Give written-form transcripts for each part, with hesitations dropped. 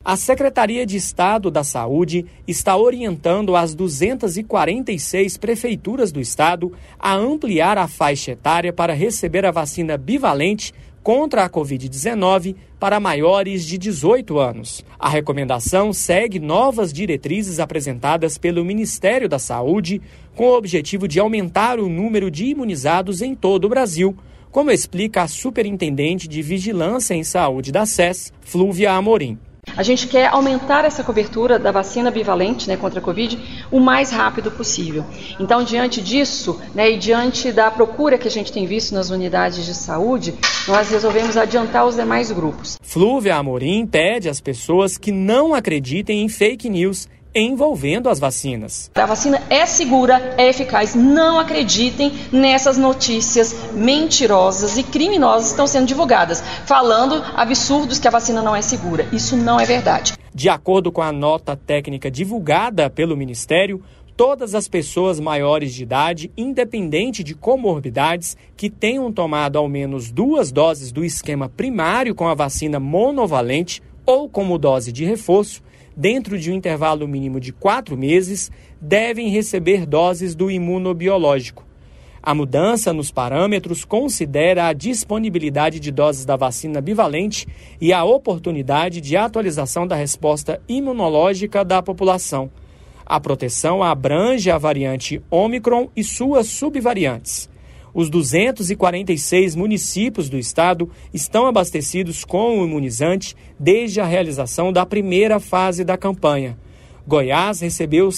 A Secretaria de Estado da Saúde está orientando as 246 prefeituras do estado a ampliar a faixa etária para receber a vacina bivalente contra a Covid-19 para maiores de 18 anos. A recomendação segue novas diretrizes apresentadas pelo Ministério da Saúde com o objetivo de aumentar o número de imunizados em todo o Brasil, como explica a Superintendente de Vigilância em Saúde da SES, Flúvia Amorim. A gente quer aumentar essa cobertura da vacina bivalente contra a Covid o mais rápido possível. Então, diante disso, e diante da procura que a gente tem visto nas unidades de saúde, nós resolvemos adiantar os demais grupos. Flúvia Amorim pede às pessoas que não acreditem em fake news envolvendo as vacinas. A vacina é segura, é eficaz. Não acreditem nessas notícias mentirosas e criminosas que estão sendo divulgadas, falando absurdos que a vacina não é segura. Isso não é verdade. De acordo com a nota técnica divulgada pelo Ministério, todas as pessoas maiores de idade, independente de comorbidades, que tenham tomado ao menos 2 doses do esquema primário com a vacina monovalente ou como dose de reforço, dentro de um intervalo mínimo de 4 meses, devem receber doses do imunobiológico. A mudança nos parâmetros considera a disponibilidade de doses da vacina bivalente e a oportunidade de atualização da resposta imunológica da população. A proteção abrange a variante Ômicron e suas subvariantes. Os 246 municípios do estado estão abastecidos com o imunizante desde a realização da primeira fase da campanha. Goiás recebeu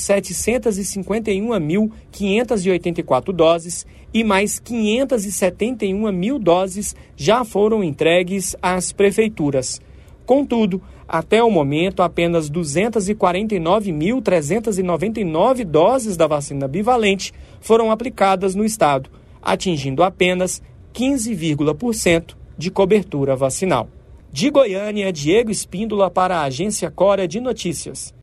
751.584 doses e mais 571 mil doses já foram entregues às prefeituras. Contudo, até o momento, apenas 249.399 doses da vacina bivalente foram aplicadas no estado, atingindo apenas 15,% de cobertura vacinal. De Goiânia, Diego Espíndola para a Agência Cora de Notícias.